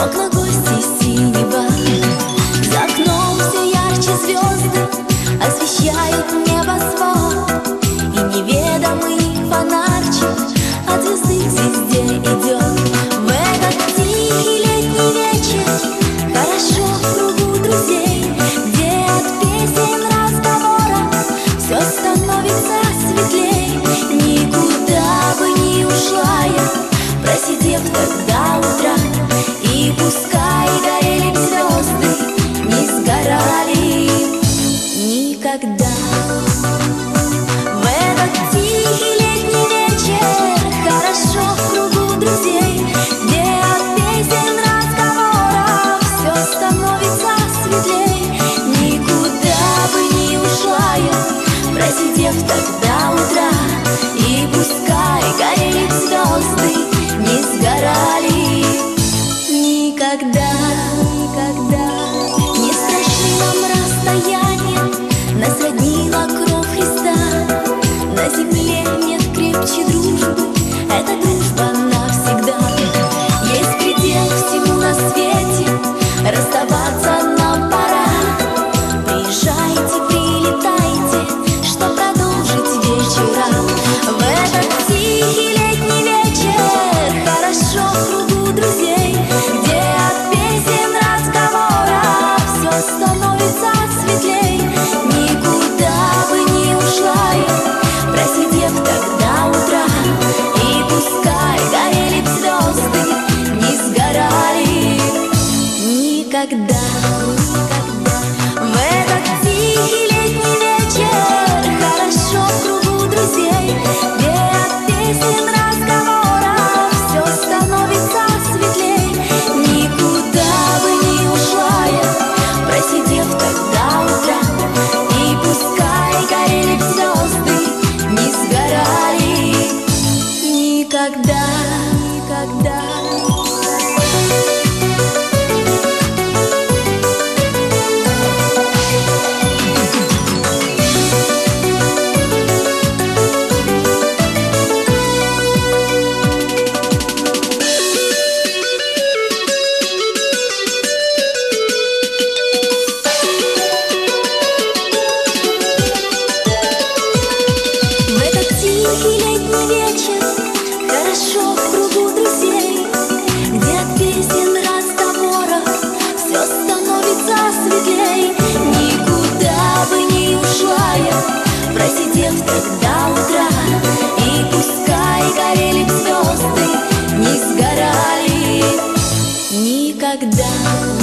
окна гости синего. За окном все ярче звезды освещают небосвод, и неведомый фонарчик от звезды к звезде идет. В этот тихий летний вечер хорошо в кругу друзей, где от песен, разговоров все становится светлей. Никуда бы не ушла я, просидев так до утра, и пускай горели б звезды, не сгорали никогда. В этот тихий летний вечер хорошо в кругу друзей, где от песен, разговоров все становится светлей. Никуда бы не ушла я, просидев так до утра, и пускай горели б звезды, не сгорали никогда. Не страшны нам расстояния, нас роднила кровь Христа. На земле нет крепче дружбы, это дружба навсегда. Есть предел всему на свете, расставаться нам пора. Приезжайте, прилетайте, что продолжить вечера. В этот тихий летний вечер хорошо в кругу друзей, где от песен, разговоров все становится светлей. Никуда бы не ушла я, просидев так до утра, и пускай горели б звезды, не сгорали никогда. В этот тихий летний вечер хорошо в кругу друзей, где от песен, разговоров все становится светлей. Никуда бы не ушла я, просидев так до утра, и пускай горели б звезды, не сгорали никогда. Хорошо в кругу друзей, где от песен, разговоров все становится светлей. Никуда бы не ушла я, просидев так до утра, и пускай горели б звезды, не сгорали никогда.